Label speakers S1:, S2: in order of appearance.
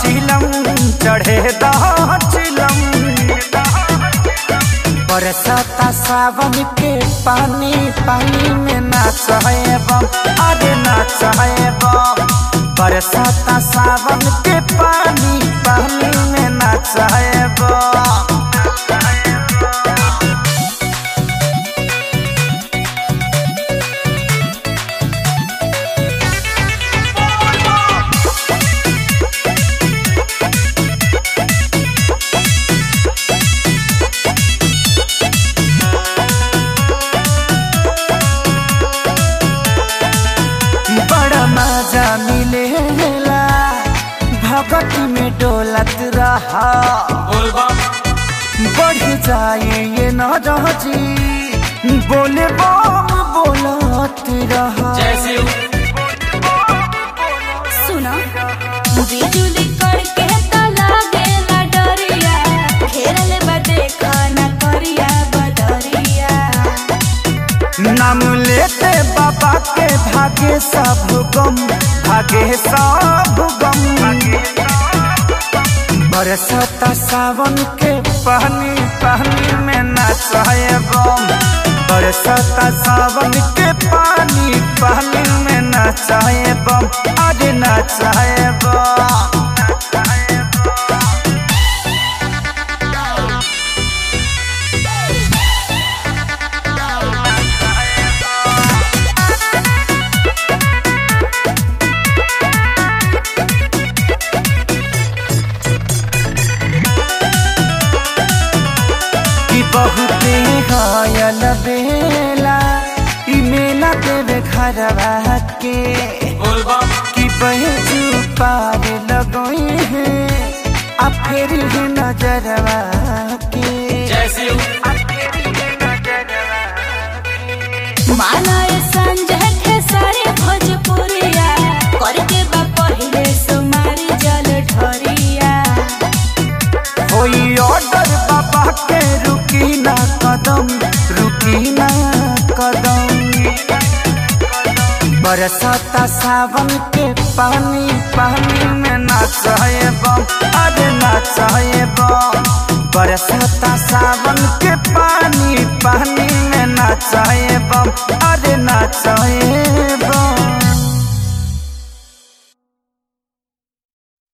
S1: चिलम चढ़े चिलम बरसाता सावन के पानी पानी में नाच है बम अरे नाच है बम बरसाता सावन के पानी पानी में नाच है बम। मजा मिलेला भगत में डोलत रहा बढ़ जाए ये नौजी बोले बम बोलत रहा।
S2: सुना बिजुली करके तो लागेला डरिया घेरले बदे खाना करिया बदरिया
S1: नाम लेते बाबा के भागे सब गम भागे सब गम बरसाता सावन के पानी पानी में नाच है बम बरसाता सावन के पानी पानी में नाच है बम अरे नाच है बम। बहुते घायल बेला ई मेला देवे घरवा के कि बहजू पार लगोई है आ फेर नजरवा के
S2: मालाए संजय खेसारी भोजपुरिया करके बा पहिले सुमारी जल ढरिया
S1: होई ऑर्डर बाबा के रुकी ना कदम बरसाता सावन के पानी पानी में नाच है बम अरे नाच है बम बरसाता सावन के पानी पानी में नाच है बम अरे नाच है बम।